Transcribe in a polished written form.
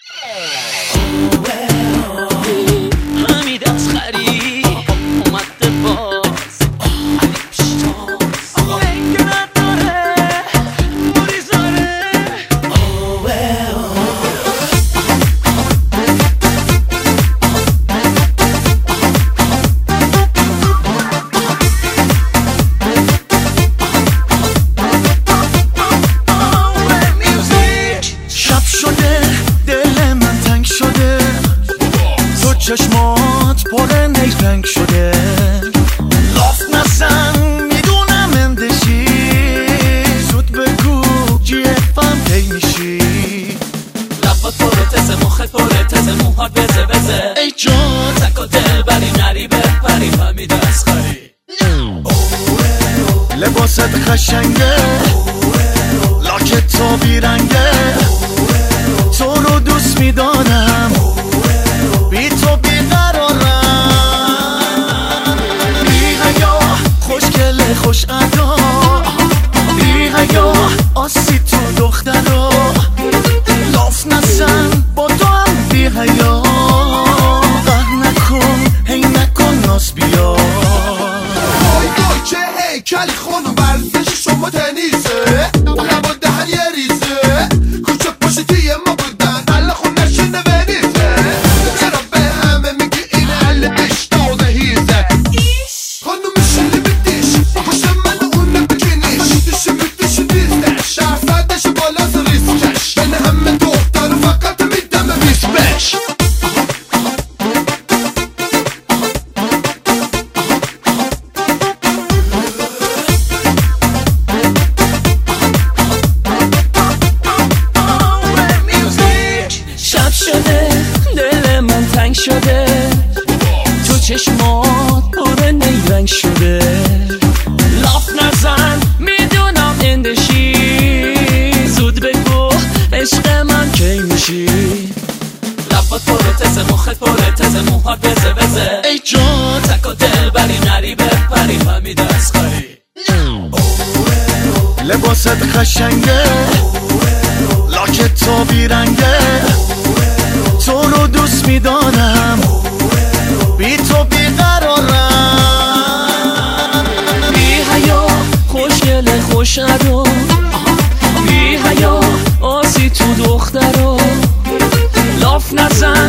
حمید اصغری اومده باز علی پیشتاز رنگ نداره موریزاره شب شده دل من تنگ شده تو چشمات پر نیرنگ شده لاف نزن میدونم اندشی زود بگو جیفم کی میشی لبات پره تزه مخت پره تزه موهات بزه بزه ای جان تک و دل بری نری بپری حمید اصغری لباست خشنگه لاکت تو بیرنگه تو رو دوست میدارم بی تو بیقرارم بی حیا خوشگله خوش ادا بی حیا آسی تو دخترا لاف نزن با تو هم بی حیا قهر نکن هی نکن ناز بیا وای چه هیکل خانم ورزش شما تنیسه لبا دهن یه ریزه کوچه پشتی ما بودن حل خون نشینه ونیزه چرا به همه میگی این حل اشتاق هیزه خانم شلی بدیش پشت من اون بکنیش دیش دیزدش درصدش بالاست ریسکش بین همه دختر فقط میدم 20 بش شب شده دل من تنگ شده تو چشمات پر نیرنگ شده لاف نزن میدونم اندشی زود بگو عشق من کی میشی لبات پره تزه مخت پره تزه موهات بزه بزه ای جان تک و دل بری نری بپری حمید اصغری لباست خشنگه لاکت تو بیرنگه تو رو دوست میدارم بی تو بیقرارم بی حیا خوشگله خوش ادا بی حیا آسی تو دخترا لاف نزن